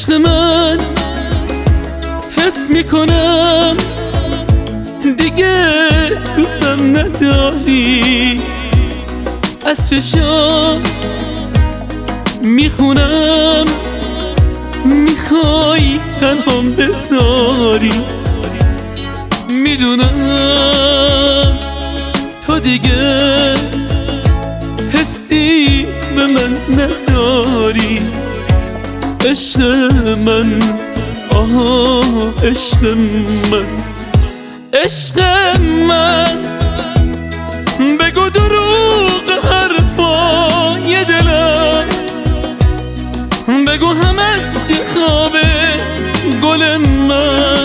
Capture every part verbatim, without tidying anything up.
عشق من حس میکنم دیگه دوستم نداری، از چشام میخونم میخوای تنهام بذاری. میدونم تو دیگه حسی به من نداری، عشق من، آه عشق من، عشق من. بگو دروغ حرفای دلم، بگو همش خوابه گل من،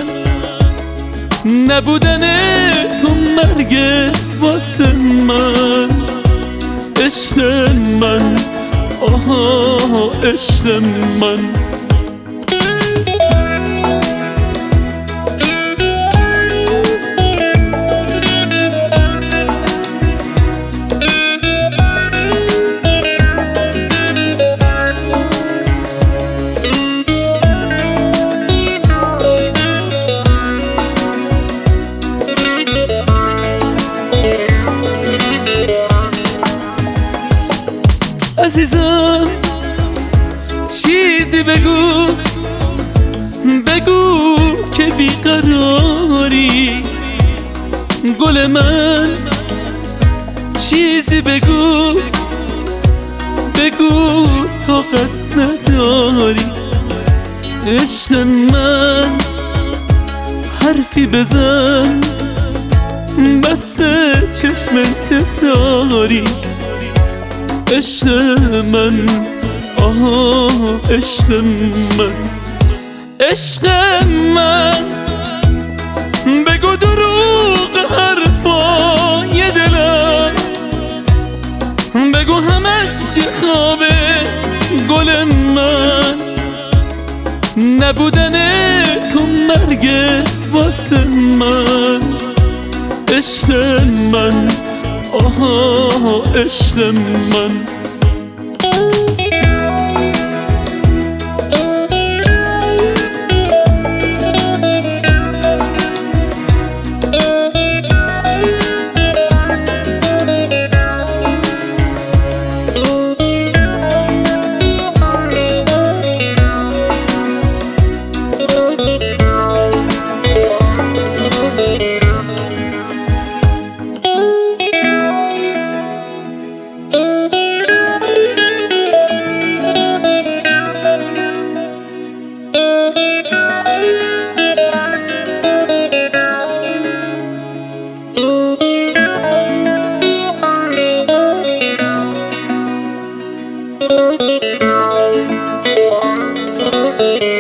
نبودن تو مرگ واسه من. عشق من، آها عشق من. عزیزم چیزی بگو، بگو که بیقراری گل من. چیزی بگو، بگو طاقت نداری. عشق من حرفی بزن، بس چشم انتظاری. عشق من، آه عشق من، عشق من. بگو دروغ حرفای دلم، بگو همش خوابه گل من، نبودن تو مرگ واسه من. عشق من، آها عشق من. Thank you.